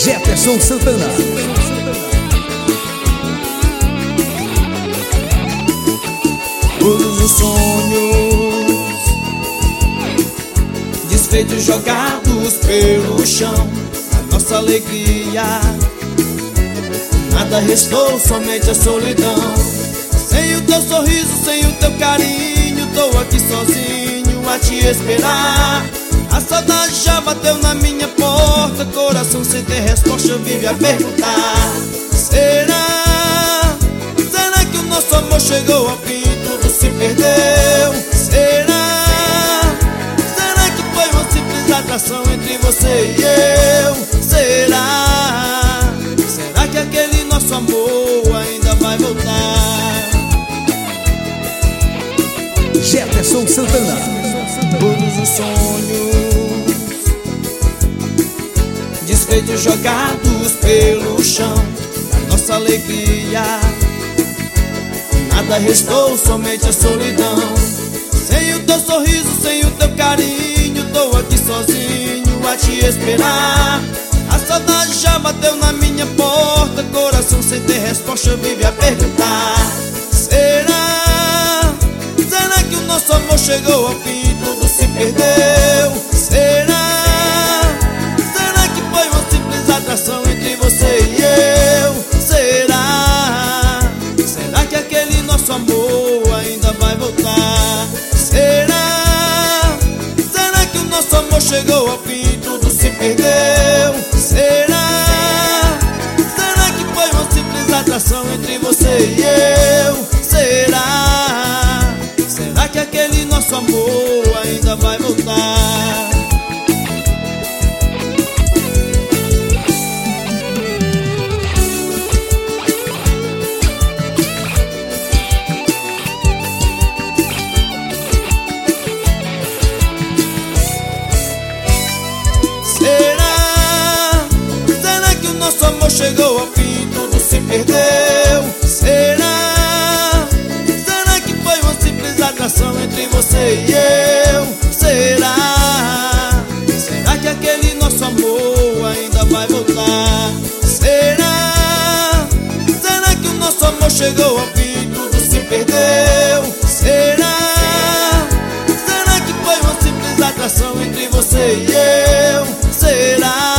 Jefferson Santana. Todos os sonhos desfeitos, jogados pelo chão. A nossa alegria, nada restou, somente a solidão. Sem o teu sorriso, sem o teu carinho, tô aqui sozinho a te esperar. A saudade já bateu na minha porta, coração sem ter resposta vive a perguntar: será? Será que o nosso amor chegou ao fim, tudo se perdeu? Será? Será que foi uma simples atração entre você e eu? Será? Será que aquele nosso amor ainda vai voltar? Jefferson Santana. Todos os sonhos desfeitos, jogados pelo chão. A nossa alegria, nada restou, somente a solidão. Sem o teu sorriso, sem o teu carinho, tô aqui sozinho a te esperar. A saudade já bateu na minha porta, coração sem ter resposta vive a perguntar: será? Será que o nosso amor chegou ao fim, tudo se perdeu? Será? Será que foi uma simples atração entre você e eu? Será? Será que aquele nosso amor ainda vai voltar? Será? Será que o nosso amor chegou ao fim, tudo se perdeu? Será? Será que foi uma simples atração entre você e eu? Será? Será que aquele nosso amor ainda vai voltar? Será? Será que o nosso amor chegou ao fim, tudo se perdeu? Será? Será que foi uma simples atração entre você e eu? Será? Será que aquele nosso amor ainda vai voltar? Será? Será que o nosso amor chegou ao fim, tudo se perdeu? Será? Será que foi uma simples atração entre você e eu? Será?